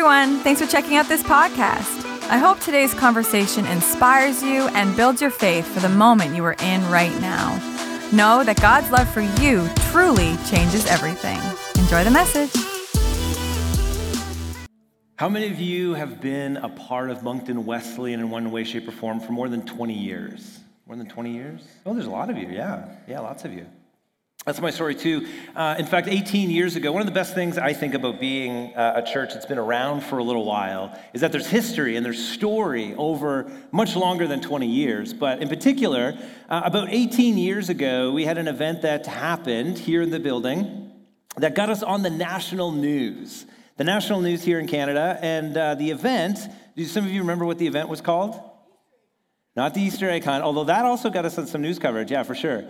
everyone. Thanks for checking out this podcast. I hope today's conversation inspires you and builds your faith for the moment you are in right now. Know that God's love for you truly changes everything. Enjoy the message. How many of you have been a part of Moncton Wesleyan in one way, shape, or form for more than 20 years? More than 20 years? Oh, there's a lot of you, yeah. Yeah, lots of you. That's my story too. In fact, 18 years ago, one of the best things I think about being a church that's been around for a little while is that there's history and there's story over much longer than 20 years. But in particular, about 18 years ago, we had an event that happened here in the building that got us on the national news. The national news here in Canada. And the event, do some of you remember what the event was called? Not the Easter egg hunt, although that also got us on some news coverage, yeah, for sure.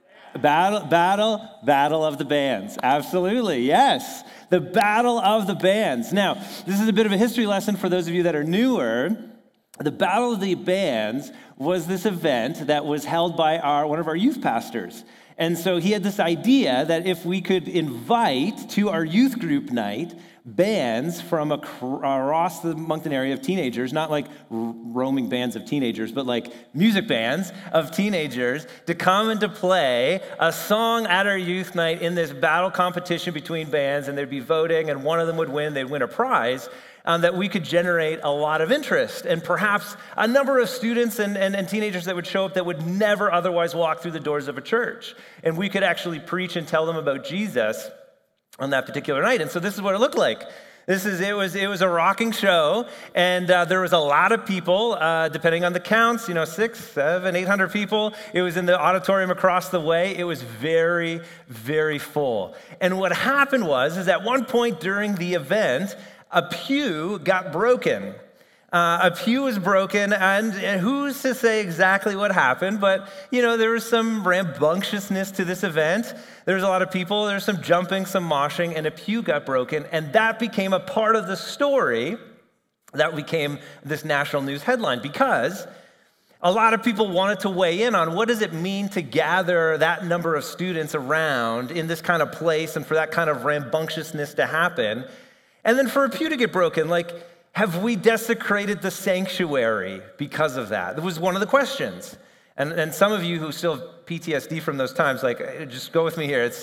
Battle of the Bands. Absolutely, yes. The Battle of the Bands. Now, this is a bit of a history lesson for those of you that are newer. The Battle of the Bands was this event that was held by one of our youth pastors. And so he had this idea that if we could invite to our youth group night bands from across the Moncton area of teenagers, not like roaming bands of teenagers, but like music bands of teenagers to come and to play a song at our youth night in this battle competition between bands, and there'd be voting, and one of them would win, they'd win a prize, that we could generate a lot of interest and perhaps a number of students and teenagers that would show up that would never otherwise walk through the doors of a church. And we could actually preach and tell them about Jesus on that particular night. And so this is what it looked like. It was a rocking show, and there was a lot of people, depending on the counts, 600, 700, 800 people. It was in the auditorium across the way. It was very, very full. And what happened was at one point during the event, a pew got broken. A pew was broken, and who's to say exactly what happened, but, there was some rambunctiousness to this event. There was a lot of people, there was some jumping, some moshing, and a pew got broken, and that became a part of the story that became this national news headline, because a lot of people wanted to weigh in on what does it mean to gather that number of students around in this kind of place and for that kind of rambunctiousness to happen, and then for a pew to get broken, have we desecrated the sanctuary because of that? That was one of the questions. And some of you who still have PTSD from those times, just go with me here.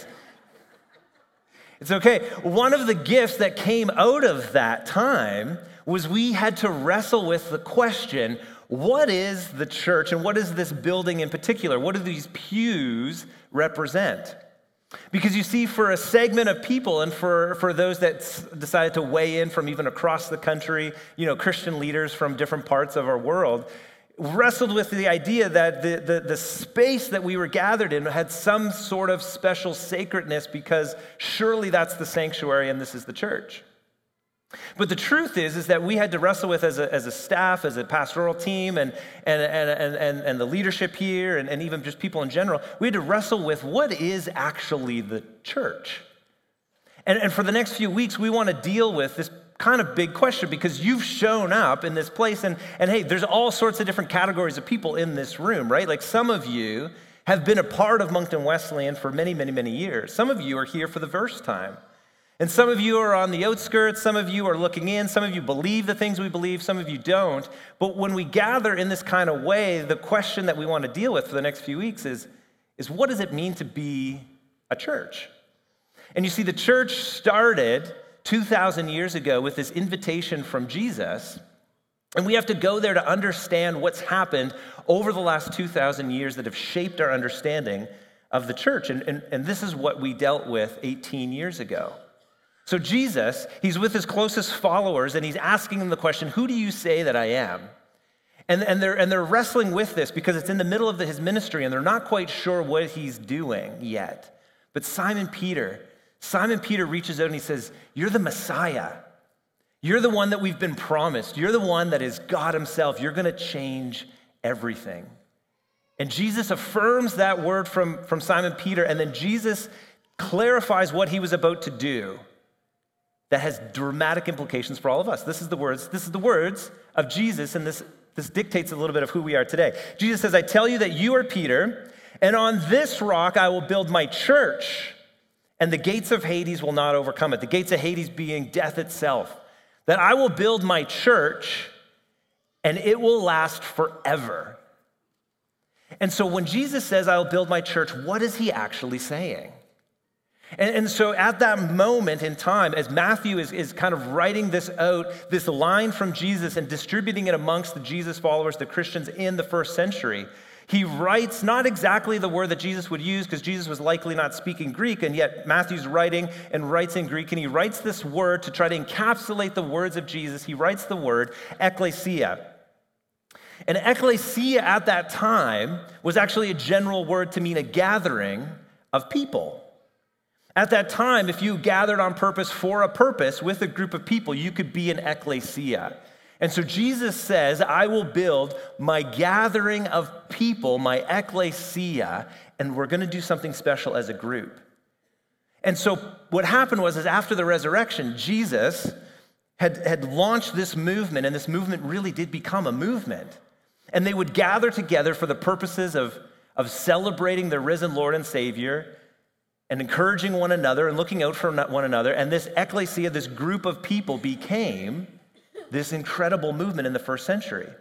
It's okay. One of the gifts that came out of that time was we had to wrestle with the question, what is the church and what is this building in particular? What do these pews represent? Because you see, for a segment of people and for those that decided to weigh in from even across the country, Christian leaders from different parts of our world, wrestled with the idea that the space that we were gathered in had some sort of special sacredness, because surely that's the sanctuary and this is the church. But the truth is that we had to wrestle with as a staff, as a pastoral team, and the leadership here, and even just people in general, we had to wrestle with what is actually the church. And for the next few weeks, we want to deal with this kind of big question, because you've shown up in this place, and hey, there's all sorts of different categories of people in this room, right? Some of you have been a part of Moncton Wesleyan for many, many, many years. Some of you are here for the first time. And some of you are on the outskirts, some of you are looking in, some of you believe the things we believe, some of you don't. But when we gather in this kind of way, the question that we want to deal with for the next few weeks is what does it mean to be a church? And you see, the church started 2,000 years ago with this invitation from Jesus, and we have to go there to understand what's happened over the last 2,000 years that have shaped our understanding of the church. And this is what we dealt with 18 years ago. So Jesus, he's with his closest followers, and he's asking them the question, who do you say that I am? And they're wrestling with this because it's in the middle of his ministry, and they're not quite sure what he's doing yet. But Simon Peter reaches out and he says, you're the Messiah. You're the one that we've been promised. You're the one that is God himself. You're going to change everything. And Jesus affirms that word from Simon Peter, and then Jesus clarifies what he was about to do. That has dramatic implications for all of us. This is the words of Jesus, and this dictates a little bit of who we are today. Jesus says, I tell you that you are Peter, and on this rock I will build my church, and the gates of Hades will not overcome it. The gates of Hades being death itself. that I will build my church and it will last forever. And so when Jesus says, I'll build my church, what is he actually saying? And so at that moment in time, as Matthew is kind of writing this out, this line from Jesus and distributing it amongst the Jesus followers, the Christians in the first century, he writes not exactly the word that Jesus would use, because Jesus was likely not speaking Greek, and yet Matthew's writing and writes in Greek, and he writes this word to try to encapsulate the words of Jesus. He writes the word ekklesia. And ekklesia at that time was actually a general word to mean a gathering of people. At that time, if you gathered on purpose for a purpose with a group of people, you could be an ekklesia. And so Jesus says, I will build my gathering of people, my ekklesia, and we're going to do something special as a group. And so what happened was after the resurrection, Jesus had launched this movement, and this movement really did become a movement. And they would gather together for the purposes of celebrating the risen Lord and Savior, and encouraging one another and looking out for one another. And this ekklesia, this group of people, became this incredible movement in the first century.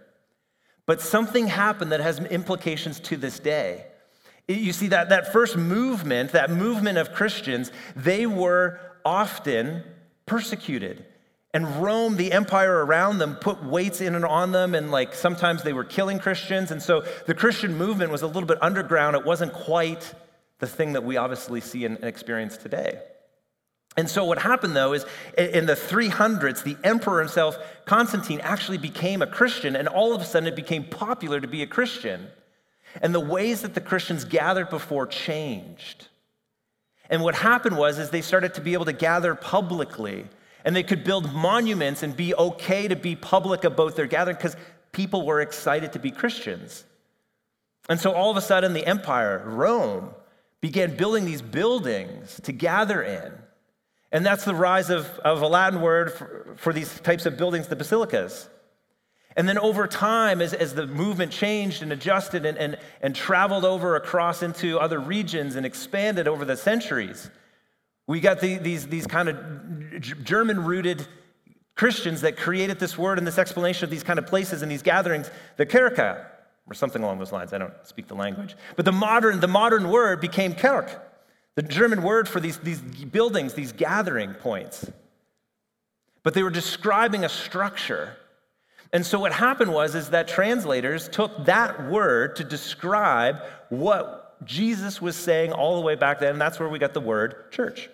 But something happened that has implications to this day. You see, that first movement, that movement of Christians, they were often persecuted. And Rome, the empire around them, put weights in and on them, and sometimes they were killing Christians. And so the Christian movement was a little bit underground. It wasn't quite the thing that we obviously see and experience today. And so what happened, though, is in the 300s, the emperor himself, Constantine, actually became a Christian, and all of a sudden it became popular to be a Christian. And the ways that the Christians gathered before changed. And what happened was they started to be able to gather publicly, and they could build monuments and be okay to be public about their gathering because people were excited to be Christians. And so all of a sudden the empire, Rome, began building these buildings to gather in. And that's the rise of a Latin word for these types of buildings, the basilicas. And then over time, as the movement changed and adjusted and traveled over across into other regions and expanded over the centuries, we got these kind of German-rooted Christians that created this word and this explanation of these kind of places and these gatherings, the Kirche, or something along those lines. I don't speak the language. But the modern word became Kirche, the German word for these buildings, these gathering points. But they were describing a structure. And so what happened was that translators took that word to describe what Jesus was saying all the way back then, and that's where we got the word church.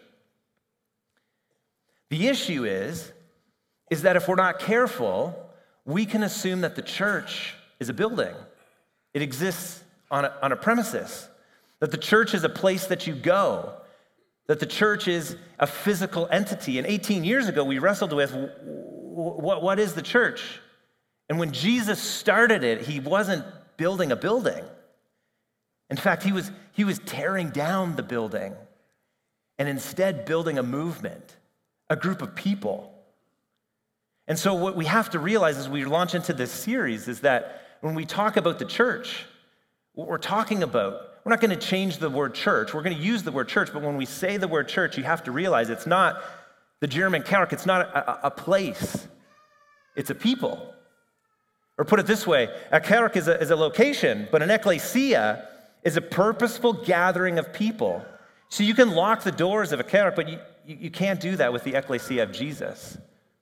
The issue is that if we're not careful, we can assume that the church is a building. It exists on a premises, that the church is a place that you go, that the church is a physical entity. And 18 years ago, we wrestled with what is the church? And when Jesus started it, he wasn't building a building. In fact, he was tearing down the building and instead building a movement, a group of people. And so what we have to realize as we launch into this series is that when we talk about the church, what we're talking about, we're not going to change the word church. We're going to use the word church, but when we say the word church, you have to realize it's not the German Kirche. It's not a place. It's a people. Or put it this way, a Kirche is a location, but an ekklesia is a purposeful gathering of people. So you can lock the doors of a Kirche, but you can't do that with the ekklesia of Jesus.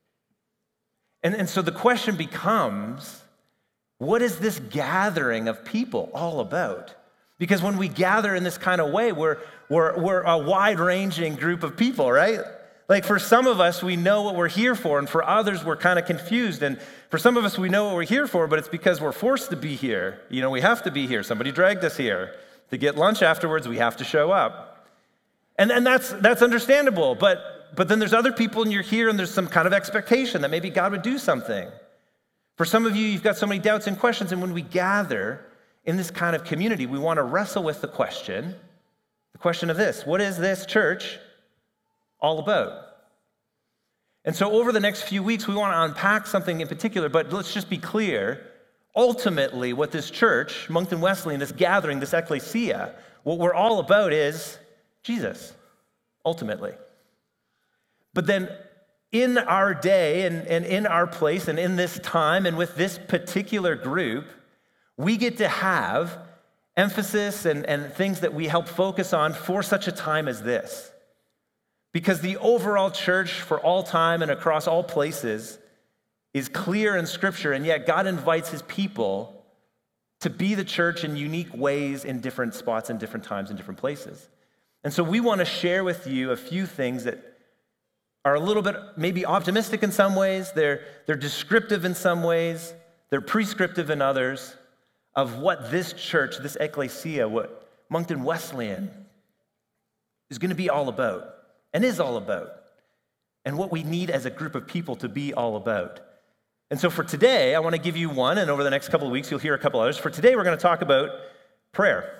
And so the question becomes, what is this gathering of people all about? Because when we gather in this kind of way, we're a wide-ranging group of people, right? Like for some of us, we know what we're here for, and for others, we're kind of confused. And for some of us, we know what we're here for, but it's because we're forced to be here. You know, we have to be here. Somebody dragged us here. To get lunch afterwards, we have to show up. And that's understandable, but then there's other people, and you're here, and there's some kind of expectation that maybe God would do something. For some of you, you've got so many doubts and questions, and when we gather in this kind of community, we want to wrestle with the question of this: what is this church all about? And so over the next few weeks, we want to unpack something in particular, but let's just be clear. Ultimately, what this church, Moncton Wesleyan, this gathering, this ekklesia, what we're all about is Jesus, ultimately. But then in our day and in our place and in this time and with this particular group, we get to have emphasis and things that we help focus on for such a time as this. Because the overall church for all time and across all places is clear in Scripture, and yet God invites his people to be the church in unique ways in different spots and different times and different places. And so we want to share with you a few things that are a little bit maybe optimistic in some ways, they're descriptive in some ways, they're prescriptive in others, of what this church, this ecclesia, what Moncton Wesleyan is going to be all about and is all about, and what we need as a group of people to be all about. And so for today, I want to give you one, and over the next couple of weeks, you'll hear a couple others. For today, we're going to talk about prayer.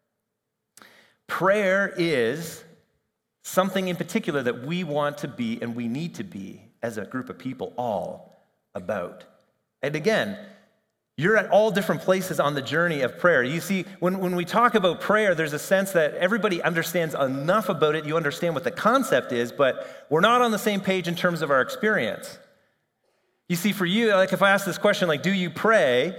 Prayer is something in particular that we want to be and we need to be as a group of people all about. And again, you're at all different places on the journey of prayer. You see, when we talk about prayer, there's a sense that everybody understands enough about it, you understand what the concept is, but we're not on the same page in terms of our experience. You see, for you, like if I ask this question, like, do you pray?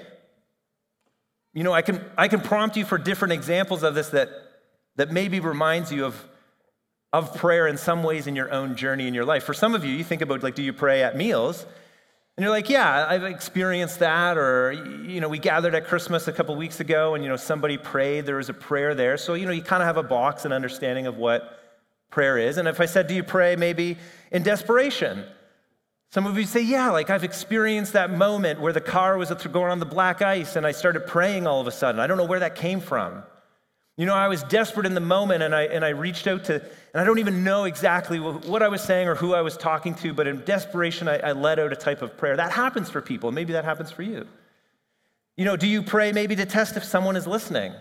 You know, I can prompt you for different examples of this that maybe reminds you of prayer in some ways in your own journey in your life. For some of you, you think about, like, do you pray at meals? And you're like, yeah, I've experienced that. Or, you know, we gathered at Christmas a couple weeks ago and, you know, somebody prayed. There was a prayer there. So, you know, you kind of have a box and understanding of what prayer is. And if I said, do you pray maybe in desperation? Some of you say, yeah, like I've experienced that moment where the car was going on the black ice and I started praying all of a sudden. I don't know where that came from. You know, I was desperate in the moment and I reached out to, and I don't even know exactly what I was saying or who I was talking to, but in desperation, I let out a type of prayer. That happens for people. Maybe that happens for you. You know, do you pray maybe to test if someone is listening?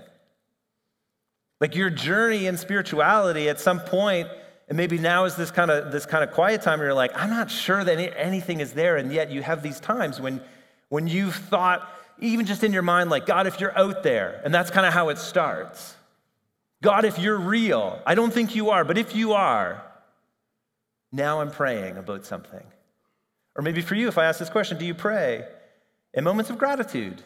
Like your journey in spirituality at some point, and maybe now is this kind of quiet time where you're like, I'm not sure that anything is there, and yet you have these times when you've thought, even just in your mind, like, God, if you're out there, and that's kind of how it starts. God, if you're real, I don't think you are, but if you are, now I'm praying about something. Or maybe for you, if I ask this question, do you pray in moments of gratitude?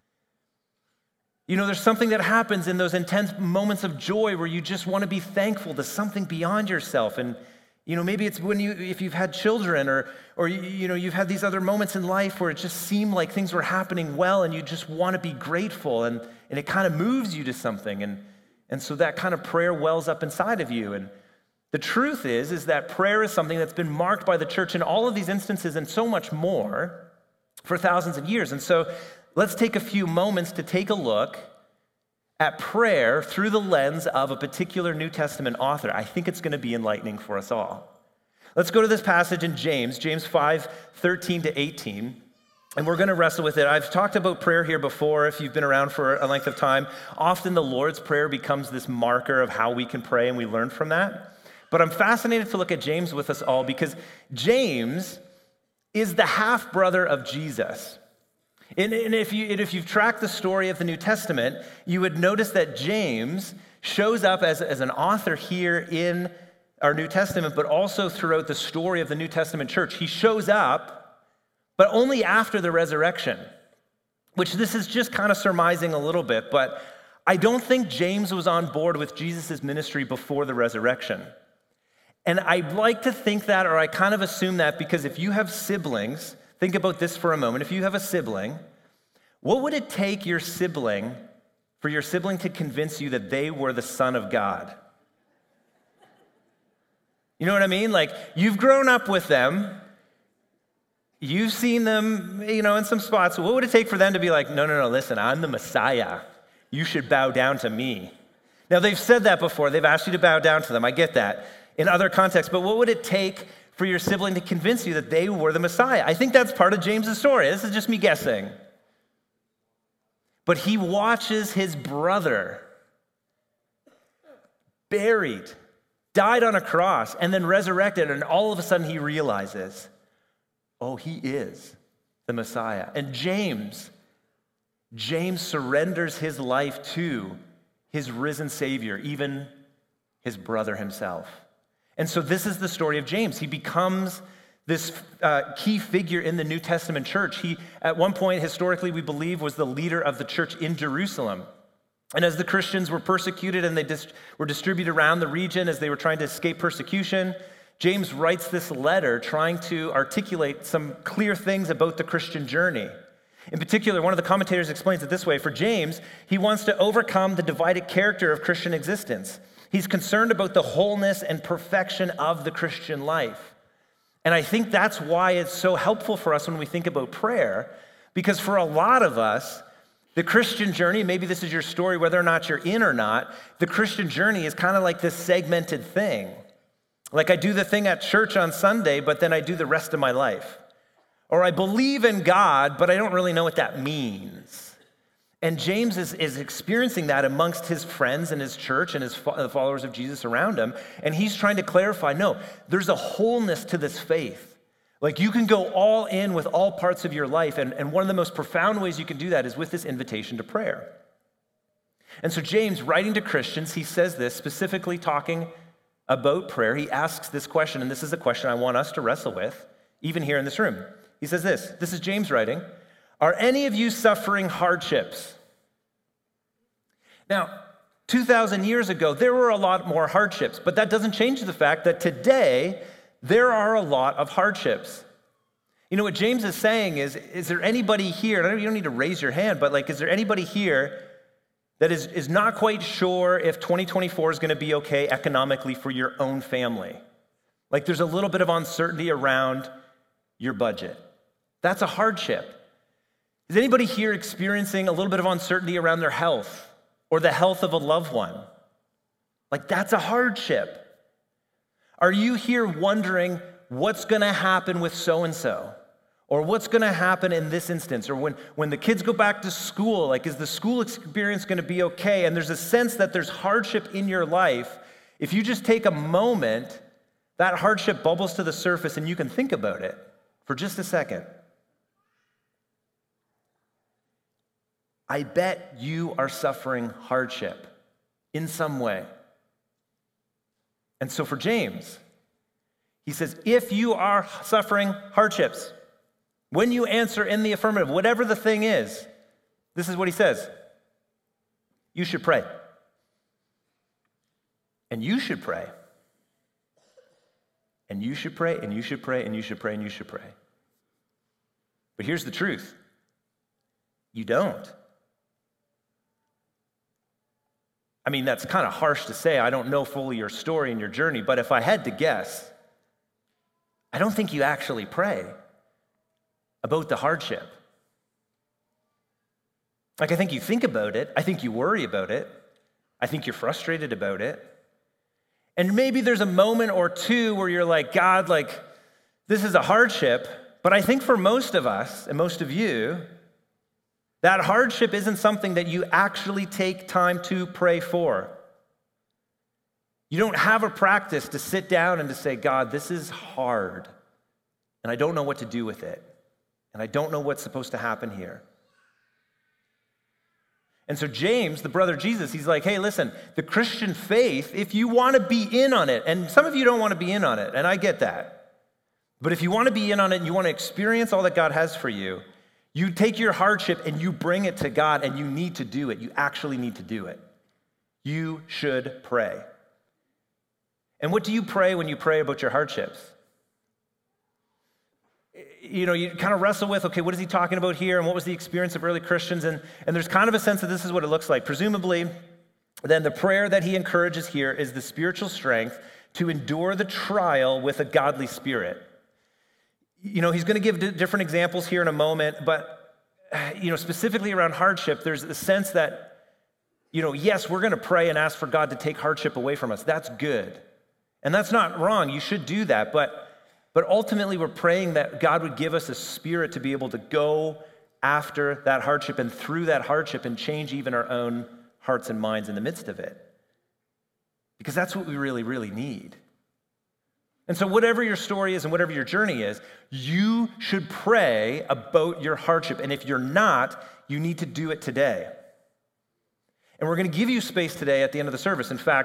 You know, there's something that happens in those intense moments of joy where you just want to be thankful to something beyond yourself. And, you know, maybe it's if you've had children or you know, you've had these other moments in life where it just seemed like things were happening well and you just want to be grateful and it kind of moves you to something. And so that kind of prayer wells up inside of you. And the truth is that prayer is something that's been marked by the church in all of these instances and so much more for thousands of years. And so let's take a few moments to take a look at prayer through the lens of a particular New Testament author. I think it's going to be enlightening for us all. Let's go to this passage in James 5:13 to 18. And we're going to wrestle with it. I've talked about prayer here before. If you've been around for a length of time, often the Lord's Prayer becomes this marker of how we can pray, and we learn from that. But I'm fascinated to look at James with us all because James is the half-brother of Jesus. And if you've tracked the story of the New Testament, you would notice that James shows up as an author here in our New Testament, but also throughout the story of the New Testament church. He shows up, but only after the resurrection, which this is just kind of surmising a little bit, but I don't think James was on board with Jesus' ministry before the resurrection. And I'd like to think that, or I kind of assume that, because if you have siblings, think about this for a moment. If you have a sibling, what would it take for your sibling to convince you that they were the Son of God? You know what I mean? Like, you've grown up with them. You've seen them, you know, in some spots. What would it take for them to be like, no, listen, I'm the Messiah. You should bow down to me. Now, they've said that before. They've asked you to bow down to them. I get that in other contexts. But what would it take for your sibling to convince you that they were the Messiah? I think that's part of James's story. This is just me guessing. But he watches his brother buried, died on a cross, and then resurrected, and all of a sudden he realizes, oh, he is the Messiah. And James surrenders his life to his risen Savior, even his brother himself. And so this is the story of James. He becomes this key figure in the New Testament church. He, at one point, historically, we believe, was the leader of the church in Jerusalem. And as the Christians were persecuted and they were distributed around the region as they were trying to escape persecution, James writes this letter trying to articulate some clear things about the Christian journey. In particular, one of the commentators explains it this way. For James, he wants to overcome the divided character of Christian existence. He's concerned about the wholeness and perfection of the Christian life. And I think that's why it's so helpful for us when we think about prayer, because for a lot of us, the Christian journey, maybe this is your story, whether or not you're in or not, the Christian journey is kind of like this segmented thing. Like I do the thing at church on Sunday, but then I do the rest of my life. Or I believe in God, but I don't really know what that means. And James is experiencing that amongst his friends and his church and the followers of Jesus around him. And he's trying to clarify, no, there's a wholeness to this faith. Like you can go all in with all parts of your life. And one of the most profound ways you can do that is with this invitation to prayer. And so James, writing to Christians, he says this, specifically talking about prayer. He asks this question, and this is the question I want us to wrestle with, even here in this room. He says this is James writing, "Are any of you suffering hardships?" Now, 2,000 years ago, there were a lot more hardships, but that doesn't change the fact that today, there are a lot of hardships. You know, what James is saying is there anybody here, and you don't need to raise your hand, but like, is there anybody here that is not quite sure if 2024 is going to be okay economically for your own family? Like there's a little bit of uncertainty around your budget. That's a hardship. Is anybody here experiencing a little bit of uncertainty around their health or the health of a loved one? Like that's a hardship. Are you here wondering what's going to happen with so-and-so? Or what's going to happen in this instance? Or when the kids go back to school, like is the school experience going to be okay? And there's a sense that there's hardship in your life. If you just take a moment, that hardship bubbles to the surface and you can think about it for just a second. I bet you are suffering hardship in some way. And so for James, he says, if you are suffering hardships, when you answer in the affirmative, whatever the thing is, this is what he says. You should pray. And you should pray. And you should pray, and you should pray, and you should pray, and you should pray. But here's the truth. You don't. I mean, that's kind of harsh to say. I don't know fully your story and your journey, but if I had to guess, I don't think you actually pray about the hardship. Like, I think you think about it. I think you worry about it. I think you're frustrated about it. And maybe there's a moment or two where you're like, God, like, this is a hardship. But I think for most of us and most of you, that hardship isn't something that you actually take time to pray for. You don't have a practice to sit down and to say, God, this is hard, and I don't know what to do with it, and I don't know what's supposed to happen here. And so James, the brother of Jesus, he's like, hey, listen, the Christian faith, if you want to be in on it, and some of you don't want to be in on it, and I get that, but if you want to be in on it and you want to experience all that God has for you, you take your hardship and you bring it to God, and you need to do it. You actually need to do it. You should pray. And what do you pray when you pray about your hardships? You know, you kind of wrestle with, okay, what is he talking about here? And what was the experience of early Christians? And there's kind of a sense that this is what it looks like. Presumably, then the prayer that he encourages here is the spiritual strength to endure the trial with a godly spirit. You know, he's going to give different examples here in a moment, but, you know, specifically around hardship, there's a sense that, you know, yes, we're going to pray and ask for God to take hardship away from us. That's good. And that's not wrong. You should do that. But ultimately, we're praying that God would give us a spirit to be able to go after that hardship and through that hardship and change even our own hearts and minds in the midst of it. Because that's what we really, really need. And so whatever your story is and whatever your journey is, you should pray about your hardship. And if you're not, you need to do it today. And we're going to give you space today at the end of the service. In fact,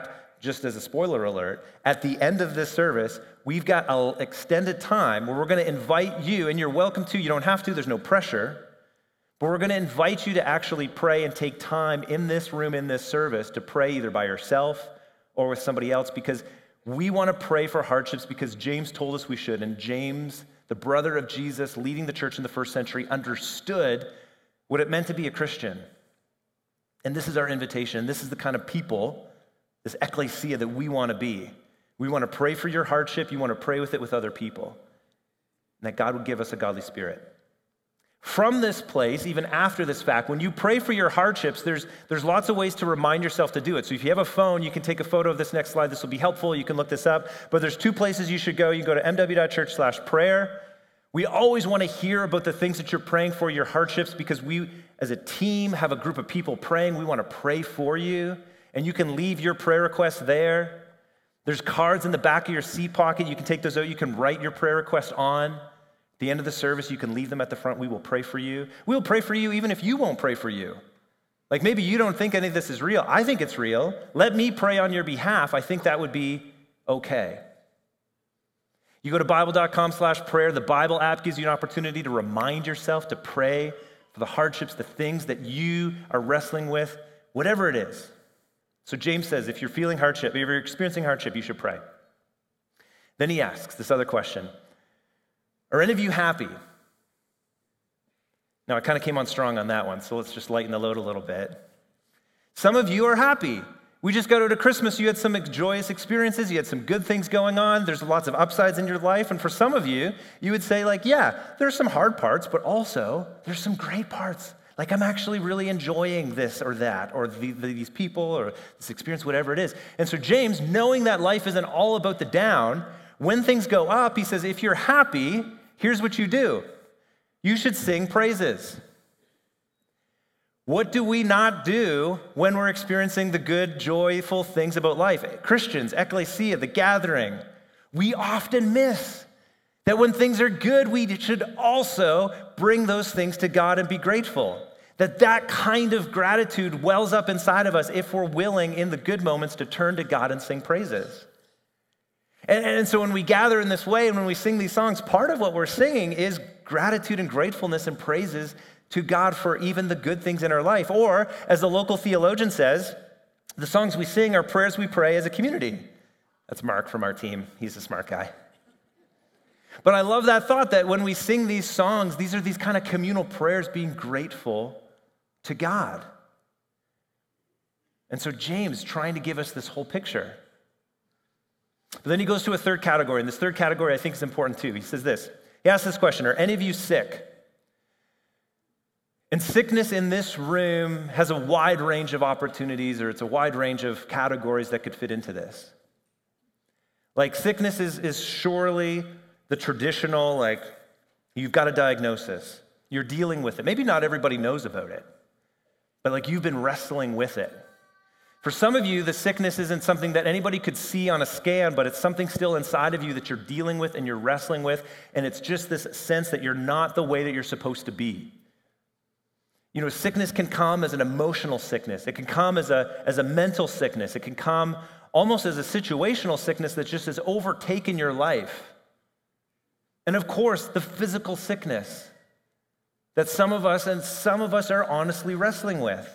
just as a spoiler alert, at the end of this service, we've got an extended time where we're going to invite you, and you're welcome to, you don't have to, there's no pressure, but we're going to invite you to actually pray and take time in this room, in this service, to pray either by yourself or with somebody else, because we want to pray for hardships because James told us we should, and James, the brother of Jesus, leading the church in the first century, understood what it meant to be a Christian. And this is our invitation. This is the kind of people, this ecclesia that we want to be. We want to pray for your hardship. You want to pray with it with other people. And that God would give us a godly spirit. From this place, even after this fact, when you pray for your hardships, there's lots of ways to remind yourself to do it. So if you have a phone, you can take a photo of this next slide. This will be helpful. You can look this up. But there's 2 places you should go. You go to mw.church/prayer. We always want to hear about the things that you're praying for, your hardships, because we, as a team, have a group of people praying. We want to pray for you. And you can leave your prayer requests there. There's cards in the back of your seat pocket. You can take those out. You can write your prayer request on. At the end of the service, you can leave them at the front. We will pray for you. We will pray for you even if you won't pray for you. Like maybe you don't think any of this is real. I think it's real. Let me pray on your behalf. I think that would be okay. You go to bible.com/prayer. The Bible app gives you an opportunity to remind yourself to pray for the hardships, the things that you are wrestling with, whatever it is. So James says, if you're feeling hardship, if you're experiencing hardship, you should pray. Then he asks this other question. Are any of you happy? Now, I kind of came on strong on that one, so let's just lighten the load a little bit. Some of you are happy. We just got out of Christmas. You had some joyous experiences. You had some good things going on. There's lots of upsides in your life. And for some of you, you would say like, yeah, there's some hard parts, but also there's some great parts. Like I'm actually really enjoying this or that, or these people, or this experience, whatever it is. And so James, knowing that life isn't all about the down, when things go up, he says, if you're happy, here's what you do. You should sing praises. What do we not do when we're experiencing the good, joyful things about life? Christians, ecclesia, the gathering. We often miss that when things are good, we should also bring those things to God and be grateful. That kind of gratitude wells up inside of us if we're willing in the good moments to turn to God and sing praises. And so when we gather in this way and when we sing these songs, part of what we're singing is gratitude and gratefulness and praises to God for even the good things in our life. Or, as the local theologian says, the songs we sing are prayers we pray as a community. That's Mark from our team. He's a smart guy. But I love that thought that when we sing these songs, these are these kind of communal prayers being grateful to God. And so James trying to give us this whole picture. But then he goes to a third category, and this third category I think is important too. He says this. He asks this question, are any of you sick? And sickness in this room has a wide range of opportunities, or it's a wide range of categories that could fit into this. Like sickness is surely the traditional, like you've got a diagnosis, you're dealing with it. Maybe not everybody knows about it, but like you've been wrestling with it. For some of you, the sickness isn't something that anybody could see on a scan, but it's something still inside of you that you're dealing with and you're wrestling with, and it's just this sense that you're not the way that you're supposed to be. You know, sickness can come as an emotional sickness. It can come as a mental sickness. It can come almost as a situational sickness that just has overtaken your life. And of course, the physical sickness that some of us are honestly wrestling with.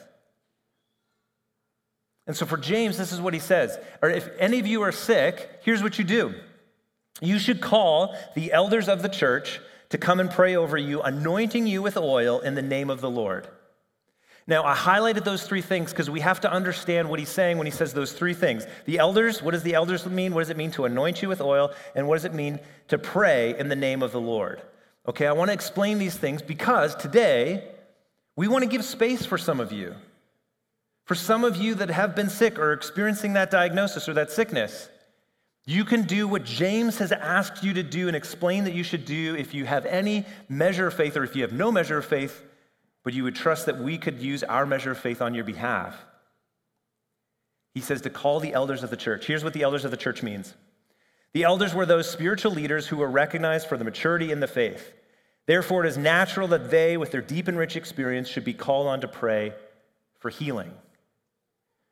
And so for James, this is what he says. Or if any of you are sick, here's what you do. You should call the elders of the church to come and pray over you, anointing you with oil in the name of the Lord. Now, I highlighted those 3 things because we have to understand what he's saying when he says those 3 things. The elders, what does the elders mean? What does it mean to anoint you with oil? And what does it mean to pray in the name of the Lord? Okay, I want to explain these things because today we want to give space for some of you. For some of you that have been sick or experiencing that diagnosis or that sickness, you can do what James has asked you to do and explain that you should do if you have any measure of faith or if you have no measure of faith, but you would trust that we could use our measure of faith on your behalf. He says to call the elders of the church. Here's what the elders of the church means. The elders were those spiritual leaders who were recognized for the maturity in the faith. Therefore, it is natural that they, with their deep and rich experience, should be called on to pray for healing.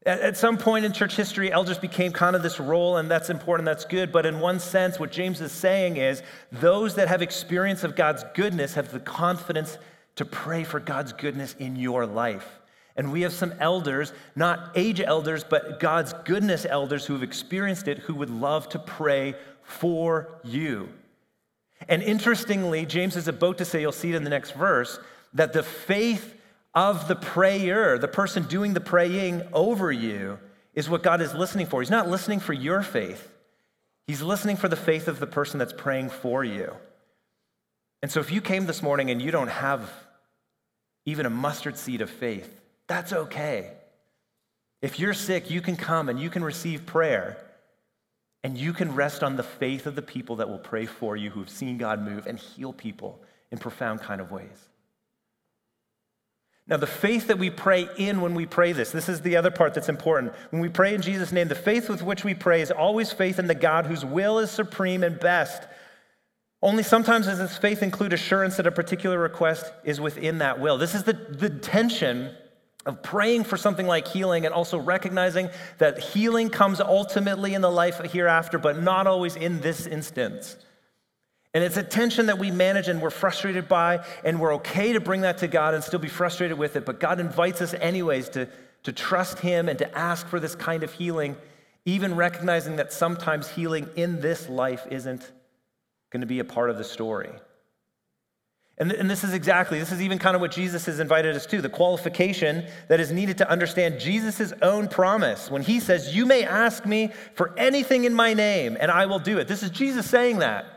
At some point in church history, elders became kind of this role, and that's important, that's good. But in one sense, what James is saying is those that have experience of God's goodness have the confidence to pray for God's goodness in your life. And we have some elders, not age elders, but God's goodness elders who have experienced it, who would love to pray for you. And interestingly, James is about to say, you'll see it in the next verse, that the faith of the prayer, the person doing the praying over you, is what God is listening for. He's not listening for your faith. He's listening for the faith of the person that's praying for you. And so if you came this morning and you don't have even a mustard seed of faith, that's okay. If you're sick, you can come and you can receive prayer, and you can rest on the faith of the people that will pray for you, who have seen God move and heal people in profound kind of ways. Now, the faith that we pray in when we pray this is the other part that's important. When we pray in Jesus' name, the faith with which we pray is always faith in the God whose will is supreme and best. Only sometimes does this faith include assurance that a particular request is within that will. This is the tension of praying for something like healing and also recognizing that healing comes ultimately in the life hereafter, but not always in this instance. And it's a tension that we manage and we're frustrated by, and we're okay to bring that to God and still be frustrated with it. But God invites us anyways to trust him and to ask for this kind of healing, even recognizing that sometimes healing in this life isn't going to be a part of the story. And this is even kind of what Jesus has invited us to, the qualification that is needed to understand Jesus' own promise. When he says, you may ask me for anything in my name, and I will do it. This is Jesus saying that.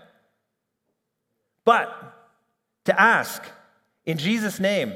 But to ask in Jesus' name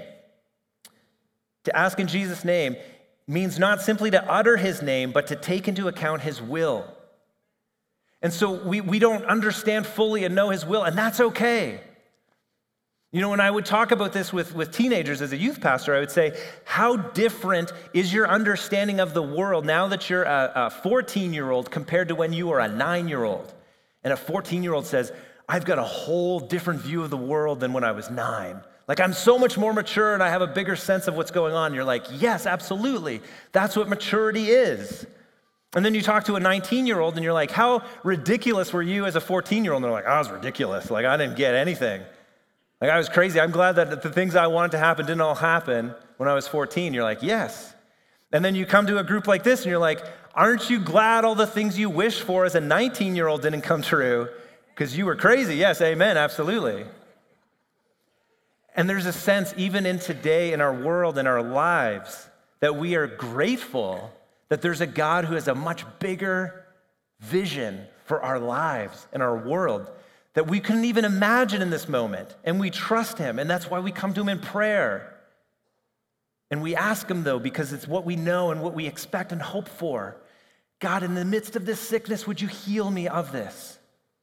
means not simply to utter his name, but to take into account his will. And so we don't understand fully and know his will, and that's okay. You know, when I would talk about this with teenagers as a youth pastor, I would say, how different is your understanding of the world now that you're a 14-year-old compared to when you were a 9-year-old? And a 14-year-old says, I've got a whole different view of the world than when I was 9. Like, I'm so much more mature and I have a bigger sense of what's going on. You're like, yes, absolutely. That's what maturity is. And then you talk to a 19-year-old and you're like, how ridiculous were you as a 14-year-old? And they're like, I was ridiculous. Like, I didn't get anything. Like, I was crazy. I'm glad that the things I wanted to happen didn't all happen when I was 14. You're like, yes. And then you come to a group like this and you're like, aren't you glad all the things you wish for as a 19-year-old didn't come true? Because you were crazy. Yes, amen, absolutely. And there's a sense, even in today, in our world, in our lives, that we are grateful that there's a God who has a much bigger vision for our lives and our world that we couldn't even imagine in this moment. And we trust him, and that's why we come to him in prayer. And we ask him, though, because it's what we know and what we expect and hope for. God, in the midst of this sickness, would you heal me of this?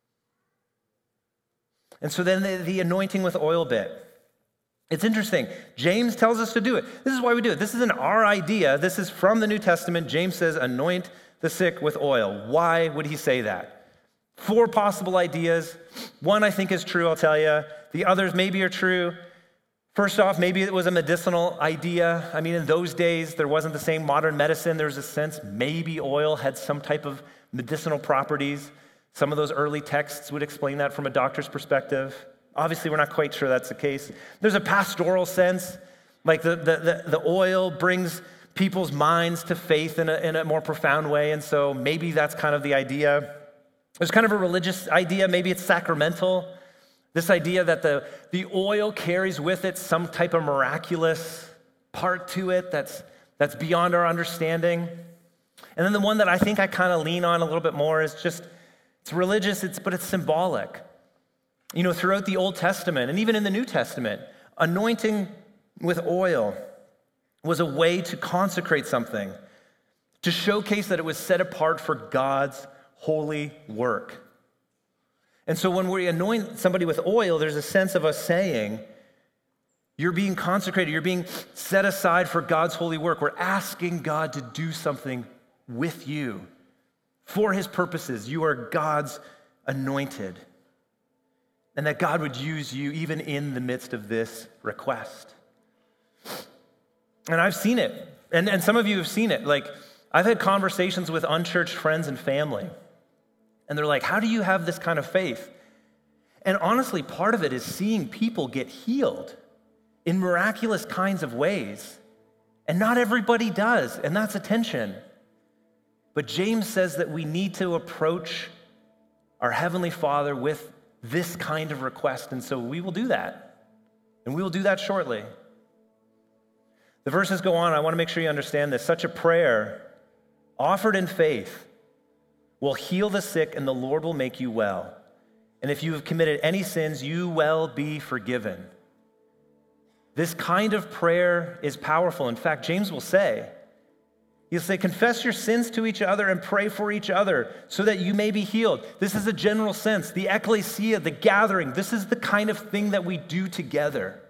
And so then the anointing with oil bit. It's interesting. James tells us to do it. This is why we do it. This isn't our idea. This is from the New Testament. James says, anoint the sick with oil. Why would he say that? 4 possible ideas. One I think is true, I'll tell you. The others maybe are true. First off, maybe it was a medicinal idea. I mean, in those days, there wasn't the same modern medicine. There was a sense maybe oil had some type of medicinal properties. Some of those early texts would explain that from a doctor's perspective. Obviously, we're not quite sure that's the case. There's a pastoral sense, like the oil brings people's minds to faith in a more profound way, and so maybe that's kind of the idea. There's kind of a religious idea, maybe it's sacramental. This idea that the oil carries with it some type of miraculous part to it that's beyond our understanding. And then the one that I think I kind of lean on a little bit more is just, it's religious, but it's symbolic. You know, throughout the Old Testament and even in the New Testament, anointing with oil was a way to consecrate something, to showcase that it was set apart for God's holy work. And so when we anoint somebody with oil, there's a sense of us saying, you're being consecrated, you're being set aside for God's holy work. We're asking God to do something with you for his purposes. You are God's anointed. And that God would use you even in the midst of this request. And I've seen it. And some of you have seen it. Like, I've had conversations with unchurched friends and family, and they're like, how do you have this kind of faith? And honestly, part of it is seeing people get healed in miraculous kinds of ways. And not everybody does, and that's a tension. But James says that we need to approach our Heavenly Father with this kind of request, and so we will do that. And we will do that shortly. The verses go on. I want to make sure you understand this. Such a prayer offered in faith will heal the sick, and the Lord will make you well. And if you have committed any sins, you will be forgiven. This kind of prayer is powerful. In fact, James will say, he'll say, confess your sins to each other and pray for each other so that you may be healed. This is a general sense. The ecclesia, the gathering, this is the kind of thing that we do together.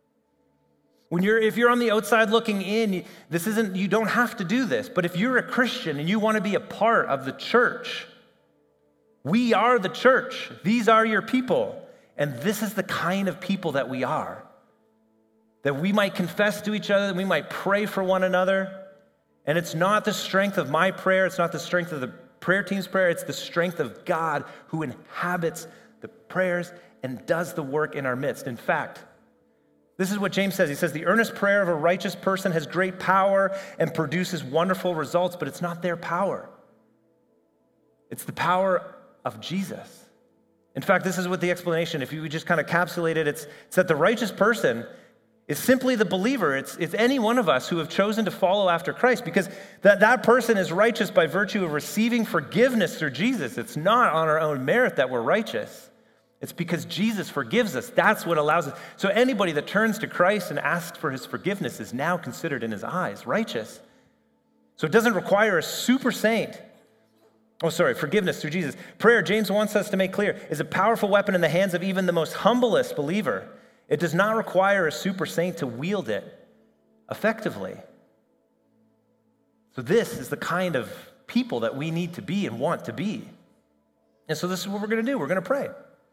If you're on the outside looking in, you don't have to do this. But if you're a Christian and you want to be a part of the church, we are the church. These are your people. And this is the kind of people that we are. That we might confess to each other, that we might pray for one another. And it's not the strength of my prayer, it's not the strength of the prayer team's prayer, it's the strength of God who inhabits the prayers and does the work in our midst. In fact, this is what James says. He says, the earnest prayer of a righteous person has great power and produces wonderful results, but it's not their power. It's the power of Jesus. In fact, this is what the explanation, if you just kind of capsulate it, it's that the righteous person is simply the believer. It's any one of us who have chosen to follow after Christ, because that person is righteous by virtue of receiving forgiveness through Jesus. It's not on our own merit that we're righteous. It's because Jesus forgives us. That's what allows us. So anybody that turns to Christ and asks for his forgiveness is now considered in his eyes righteous. So it doesn't require a super saint. Forgiveness through Jesus. Prayer, James wants us to make clear, is a powerful weapon in the hands of even the most humblest believer. It does not require a super saint to wield it effectively. So this is the kind of people that we need to be and want to be. And so this is what we're going to do. We're going to pray.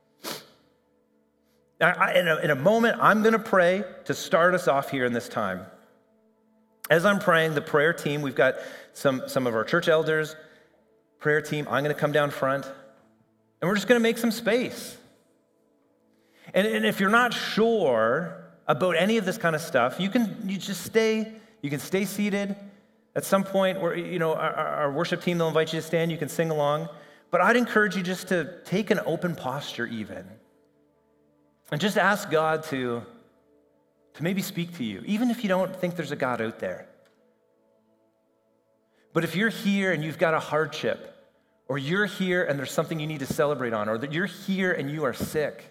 In a moment, I'm going to pray to start us off here in this time. As I'm praying, the prayer team, we've got some of our church elders, prayer team, I'm going to come down front, and we're just going to make some space. And if you're not sure about any of this kind of stuff, you can stay seated. At some point, where our worship team, they'll invite you to stand, you can sing along. But I'd encourage you just to take an open posture even. And just ask God to maybe speak to you, even if you don't think there's a God out there. But if you're here and you've got a hardship, or you're here and there's something you need to celebrate on, or that you're here and you are sick,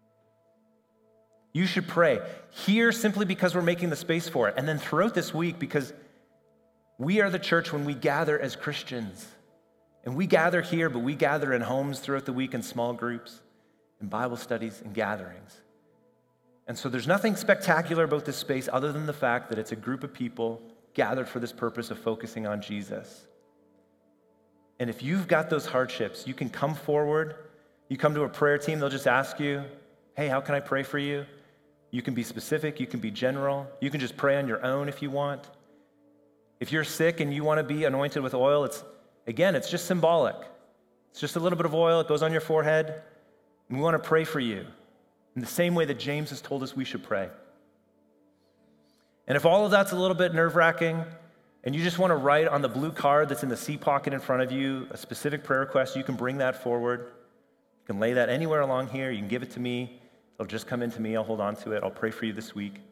you should pray. Here simply because we're making the space for it. And then throughout this week, because we are the church when we gather as Christians. And we gather here, but we gather in homes throughout the week in small groups, in Bible studies, and gatherings. And so there's nothing spectacular about this space other than the fact that it's a group of people gathered for this purpose of focusing on Jesus. And if you've got those hardships, you can come forward. You come to a prayer team, they'll just ask you, hey, how can I pray for you? You can be specific, you can be general. You can just pray on your own if you want. If you're sick and you want to be anointed with oil, it's just symbolic. It's just a little bit of oil, it goes on your forehead. And we want to pray for you in the same way that James has told us we should pray. And if all of that's a little bit nerve-wracking, and you just want to write on the blue card that's in the seat pocket in front of you a specific prayer request, you can bring that forward. You can lay that anywhere along here. You can give it to me. It'll just come into me. I'll hold on to it. I'll pray for you this week.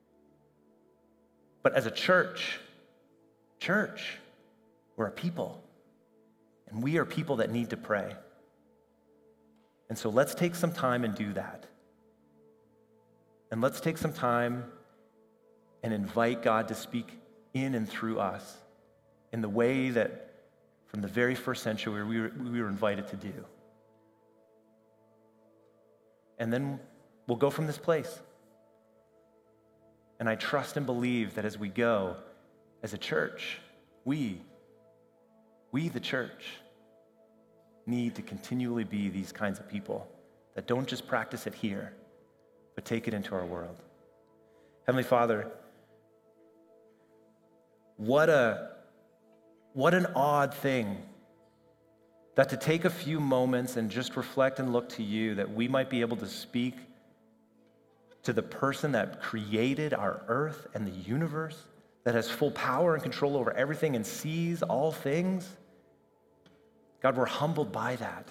But as a church, we're a people. And we are people that need to pray. And so let's take some time and do that. And let's take some time and invite God to speak in and through us in the way that from the very first century we were invited to do. And then we'll go from this place. And I trust and believe that as we go, as a church, we the church, need to continually be these kinds of people that don't just practice it here, but take it into our world. Heavenly Father, what a What an odd thing that to take a few moments and just reflect and look to you, that we might be able to speak to the person that created our earth and the universe, that has full power and control over everything and sees all things. God, we're humbled by that.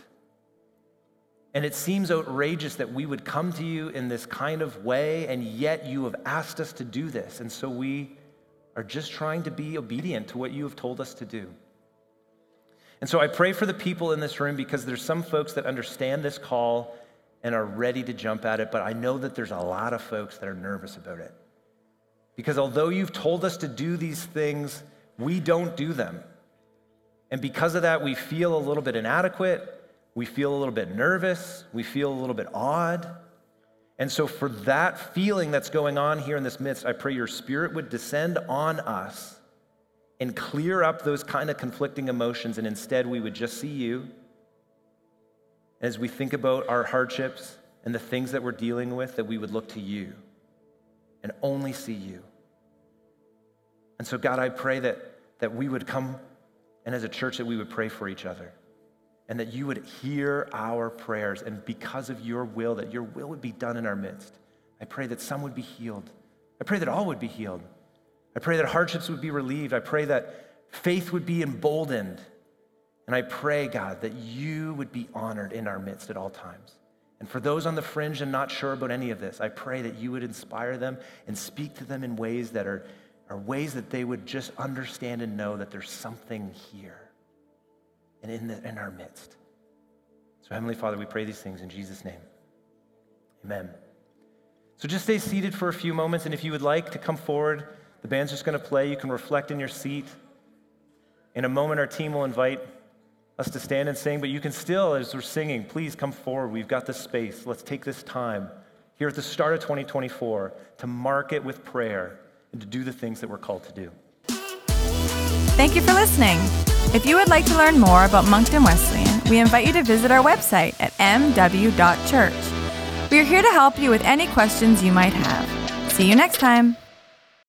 And it seems outrageous that we would come to you in this kind of way, and yet you have asked us to do this. And so we are just trying to be obedient to what you have told us to do. And so I pray for the people in this room, because there's some folks that understand this call and are ready to jump at it, but I know that there's a lot of folks that are nervous about it. Because although you've told us to do these things, we don't do them. And because of that, we feel a little bit inadequate, we feel a little bit nervous, we feel a little bit odd. And so for that feeling that's going on here in this midst, I pray your Spirit would descend on us and clear up those kind of conflicting emotions, and instead we would just see you. As we think about our hardships and the things that we're dealing with, that we would look to you and only see you. And so God, I pray that we would come, and as a church that we would pray for each other, and that you would hear our prayers, and because of your will, that your will would be done in our midst. I pray that some would be healed. I pray that all would be healed. I pray that hardships would be relieved. I pray that faith would be emboldened. And I pray, God, that you would be honored in our midst at all times. And for those on the fringe and not sure about any of this, I pray that you would inspire them and speak to them in ways that are ways that they would just understand and know that there's something here and in our midst. So Heavenly Father, we pray these things in Jesus' name. Amen. So just stay seated for a few moments, and if you would like to come forward, the band's just going to play. You can reflect in your seat. In a moment, our team will invite us to stand and sing, but you can still, as we're singing, please come forward. We've got this space. Let's take this time here at the start of 2024 to mark it with prayer and to do the things that we're called to do. Thank you for listening. If you would like to learn more about Moncton Wesleyan, we invite you to visit our website at mw.church. We are here to help you with any questions you might have. See you next time.